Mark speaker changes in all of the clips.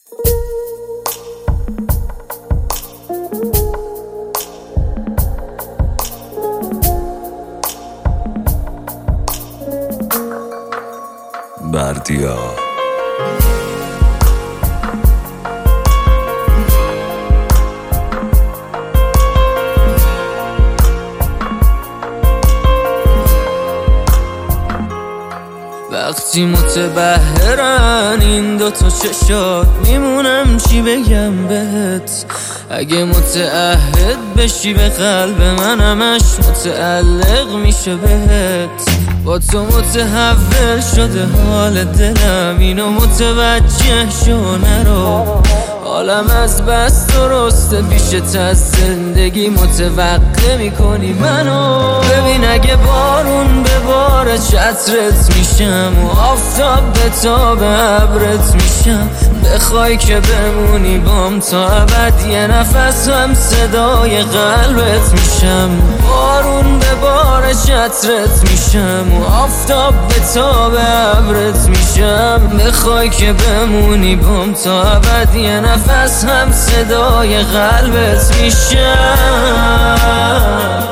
Speaker 1: بردیا
Speaker 2: وقتی متبهرن این دوتا چشات میمونم چی بگم بهت. اگه متعهد بشی به قلب من همش متعلق میشه بهت. با تو متحول شده حال دلم، اینو متوجه شو نرو. حالم از بس درسته پیشت از زندگی متوقع میکنی منو. ببین اگه بارون به بار چترت میشم و آفتاب به تاب ابرت میشم. بخوای که بمونی بام تا ابد یه نفس هم صدای قلبت میشم. بارون به بار چترت میشم و آفتاب به تاب ابرت میشم. بخوای که بمونی بام تا ابد یه نفس هم صدای قلبت میشم.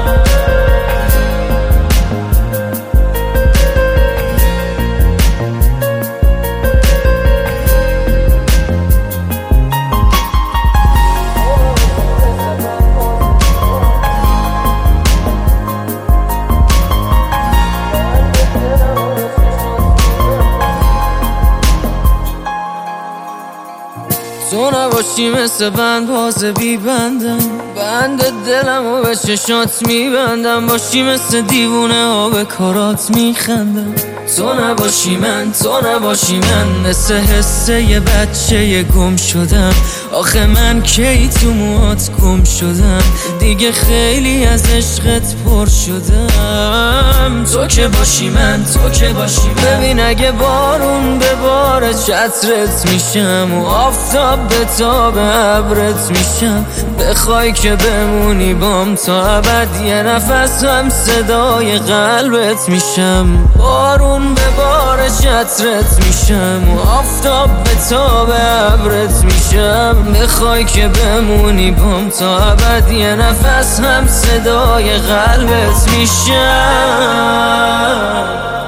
Speaker 2: تو نباشی مثل بند باز بی بندم، بند دلم و به چشات میبندم. باشی مثل دیوونه ها به کارات میخندم. تو نباشی من، تو نباشی من، مثل حسه یه بچه یه گم شدم. آخه من کی تو موهات گم شدم، دیگه خیلی از عشقت پر شدم. تو که باشی من، تو که باشی من. ببین اگه بارون به بار چترت میشم و آفتاب به تاب ابرت میشم. بخوای که بمونی بام تا ابد یه نفس هم صدای قلبت میشم. بارون به بار چترت میشم و آفتاب به تاب ابرت میشم. بخوای که بمونی بام تا ابد یه نفس هم صدای قلبت میشم.